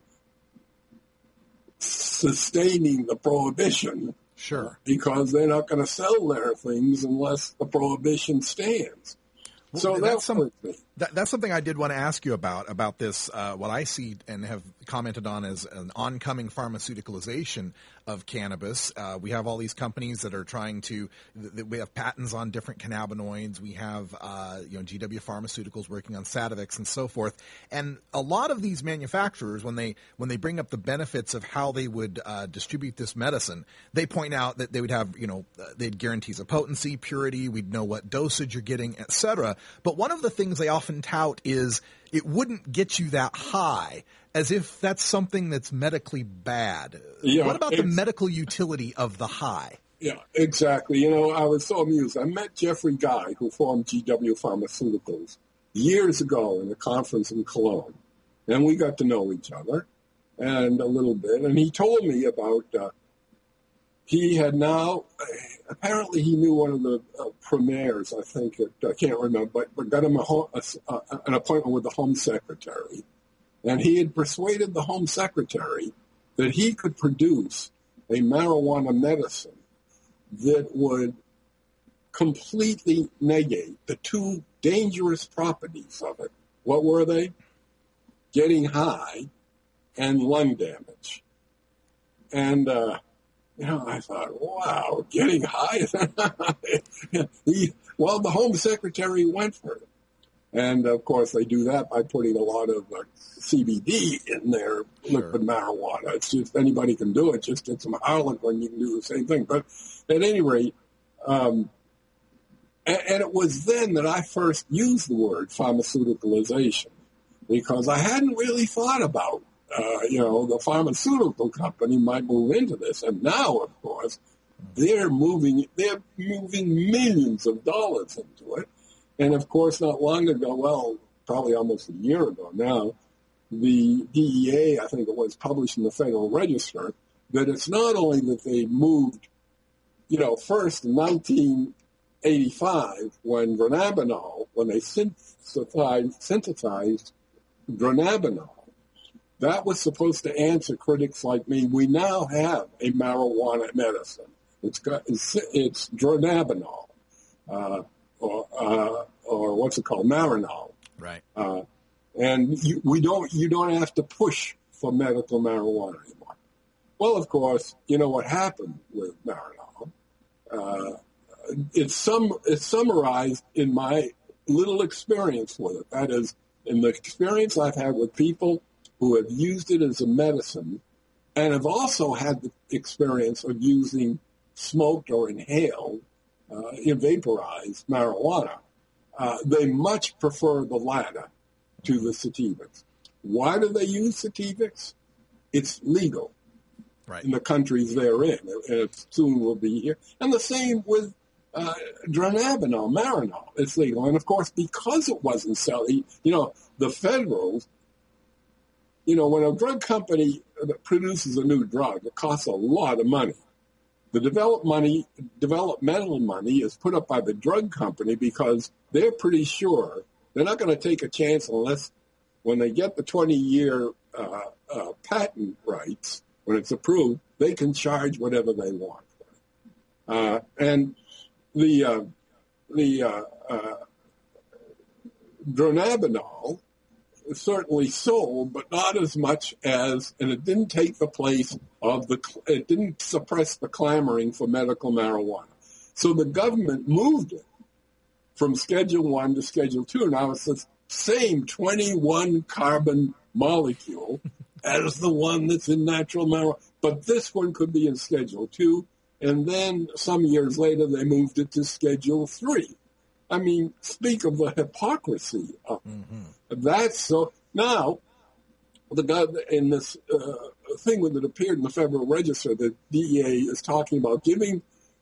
sustaining the prohibition. Sure. Because they're not going to sell their things unless the prohibition stands. Well, so that's, that's some, that, that's something I did want to ask you about, about this, uh, what I see and have commented on as an oncoming pharmaceuticalization of cannabis. Uh, we have all these companies that are trying to, th- we have patents on different cannabinoids. We have, uh, you know, G W Pharmaceuticals working on Sativex and so forth. And a lot of these manufacturers, when they, when they bring up the benefits of how they would uh, distribute this medicine, they point out that they would have, you know, uh, they'd guarantees of potency, purity, we'd know what dosage you're getting, et cetera. But one of the things they often tout is it wouldn't get you that high, as if that's something that's medically bad. Yeah, what about the medical utility of the high? Yeah, exactly. You know, I was so amused. I met Jeffrey Guy, who formed G W Pharmaceuticals, years ago in a conference in Cologne. And we got to know each other and a little bit. And he told me about, uh, he had now, apparently he knew one of the uh, premiers, I think, at, I can't remember, but, but got him a home, a, a, an appointment with the Home Secretary. And he had persuaded the Home Secretary that he could produce a marijuana medicine that would completely negate the two dangerous properties of it. What were they? Getting high and lung damage. And, uh, you know, I thought, wow, getting high. he, well, the Home Secretary went for it. And, of course, they do that by putting a lot of uh, C B D in their Sure. liquid marijuana. It's just anybody can do it. Just get some Harlequin, you can do the same thing. But at any rate, um, and, and it was then that I first used the word pharmaceuticalization, because I hadn't really thought about, uh, you know, the pharmaceutical company might move into this. And now, of course, they're moving, they're moving millions of dollars into it. And, of course, not long ago, well, probably almost a year ago now, the D E A, I think it was, published in the Federal Register that it's not only that they moved, you know, first in nineteen eighty-five when dronabinol, when they synthesized, synthesized dronabinol, that was supposed to answer critics like me. We now have a marijuana medicine. It's got, it's, it's dronabinol. Uh, Or, uh, or what's it called, Marinol. Right. Uh, and you, we don't, you don't have to push for medical marijuana anymore. Well, of course, you know what happened with Marinol. Uh, it's some, it's summarized in my little experience with it. That is, in the experience I've had with people who have used it as a medicine, and have also had the experience of using smoked or inhaled, uh, vaporized marijuana. Uh, they much prefer the latter to the sativas. Why do they use sativas? It's legal right. in the countries they're in, and it soon will be here. And the same with uh, dronabinol, Marinol. It's legal. And, of course, because it wasn't selling, you know, the federals, you know, when a drug company produces a new drug, it costs a lot of money. The develop money, developmental money is put up by the drug company because they're pretty sure they're not going to take a chance unless when they get the twenty-year uh, uh, patent rights, when it's approved, they can charge whatever they want. Uh, and the uh, the uh, uh, dronabinol certainly sold, but not as much as, and it didn't take the place of the, it didn't suppress the clamoring for medical marijuana. So the government moved it from Schedule One to Schedule Two. Now it's the same twenty-one carbon molecule as the one that's in natural marijuana, but this one could be in Schedule Two, and then some years later they moved it to Schedule Three. I mean, speak of the hypocrisy of mm-hmm. That's so. Now, the guy in this uh, thing when it appeared in the Federal Register, the D E A is talking about giving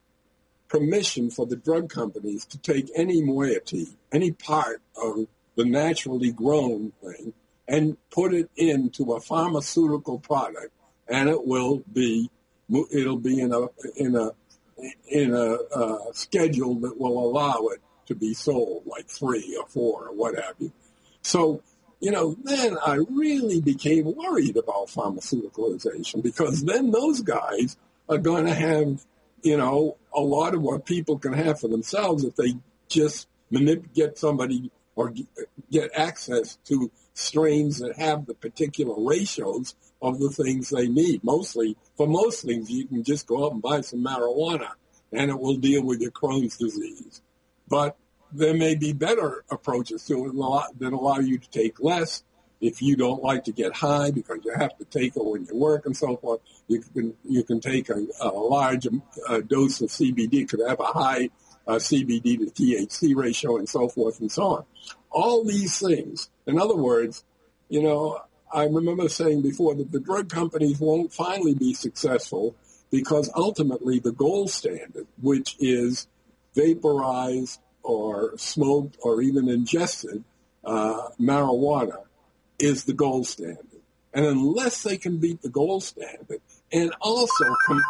permission for the drug companies to take any moiety, any part of the naturally grown thing, and put it into a pharmaceutical product, and it will be it'll be in a in a in a uh, schedule that will allow it to be sold, like three or four or what have you. So, you know, then I really became worried about pharmaceuticalization because then those guys are going to have, you know, a lot of what people can have for themselves if they just manip- get somebody or get access to strains that have the particular ratios of the things they need. Mostly, for most things, you can just go out and buy some marijuana and it will deal with your Crohn's disease. But there may be better approaches to it that allow you to take less. If you don't like to get high because you have to take it when you work and so forth, you can you can take a, a large uh, dose of C B D. It could have a high uh, C B D to T H C ratio and so forth and so on. All these things. In other words, you know, I remember saying before that the drug companies won't finally be successful because ultimately the gold standard, which is vaporized or smoked or even ingested uh, marijuana, is the gold standard. And unless they can beat the gold standard and also com-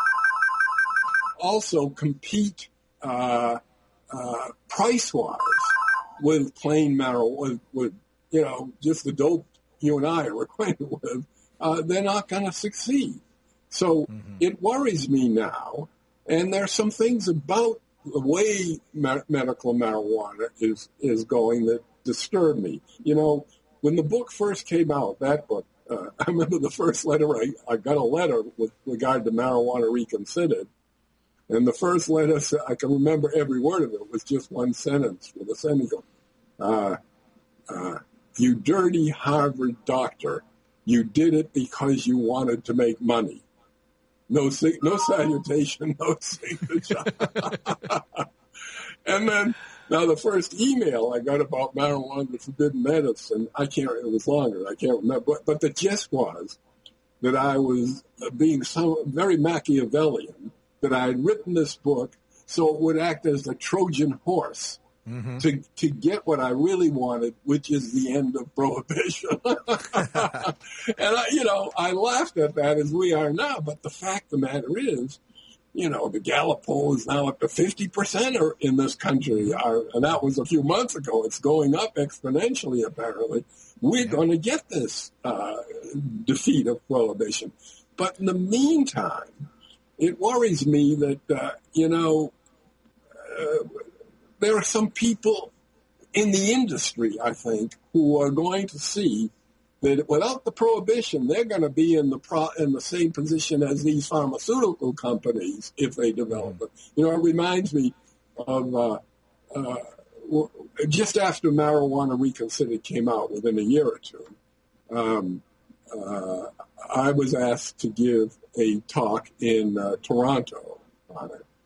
also compete uh, uh, price-wise with plain marijuana, with, with, you know, just the dope you and I are acquainted with, uh, they're not going to succeed. So mm-hmm. it worries me now, and there are some things about the way ma- medical marijuana is, is going that disturb me. You know, when the book first came out, that book, uh, I remember the first letter, I, I got a letter with regard to Marijuana Reconsidered. And the first letter, I can remember every word of it, was just one sentence with a semicolon. Uh, uh, you dirty Harvard doctor, you did it because you wanted to make money. No, no salutation, no signature. And then, now the first email I got about marijuana and forbidden medicine, I can't, it was longer, I can't remember, but, but the gist was that I was being so very Machiavellian, that I had written this book so it would act as a Trojan horse mm-hmm. to, to get what I really wanted, which is the end of prohibition. And, I, you know, I laughed at that as we are now, but the fact of the matter is, you know, the Gallup poll is now up to fifty percent in this country, and that was a few months ago. It's going up exponentially, apparently. We're going to get this uh, defeat of prohibition. But in the meantime, it worries me that, uh, you know, uh, there are some people in the industry, I think, who are going to see that without the prohibition, they're going to be in the pro- in the same position as these pharmaceutical companies if they develop it. You know, it reminds me of uh, uh, just after Marijuana Reconsidered came out, within a year or two, um, uh, I was asked to give a talk in uh, Toronto on it.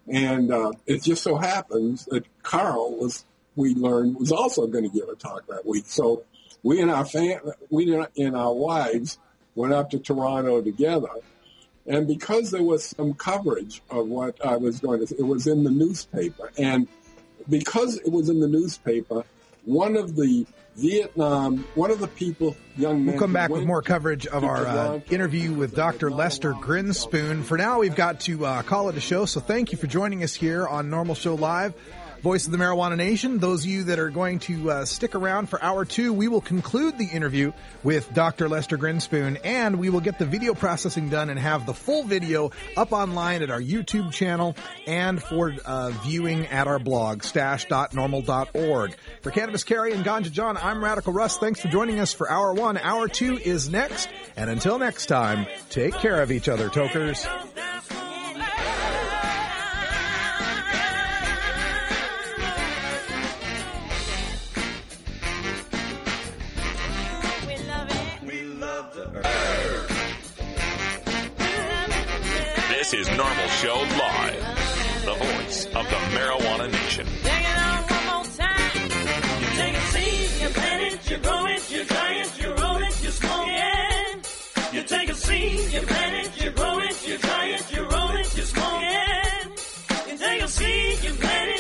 And uh, it just so happens that Carl was, we learned, was also going to give a talk that week. So we and our fam- we and our wives went up to Toronto together. And because there was some coverage of what I was going to say, it was in the newspaper. And because it was in the newspaper, one of the Vietnam, one of the people, young men... We'll come back with more coverage of our uh, interview with Doctor Lester Grinspoon. For now, we've got to uh, call it a show, so thank you for joining us here on Normal Show Live. Voice of the Marijuana Nation. Those of you that are going to uh, stick around for hour two, we will conclude the interview with Doctor Lester Grinspoon, and we will get the video processing done and have the full video up online at our YouTube channel and for uh, viewing at our blog, stash dot normal dot org. For Cannabis Carrie and Ganja John, I'm Radical Russ. Thanks for joining us for hour one. Hour two is next, and until next time, take care of each other, tokers. This is Normal Show Live, the voice of the Marijuana Nation. Take it on one more time. You take a seed, you plant it, you grow it, you dry it, you roll it, you smoke it. You take a seed, you plant it, you grow it, you dry it, you roll it, you smoke it. You take a seed, you plant it.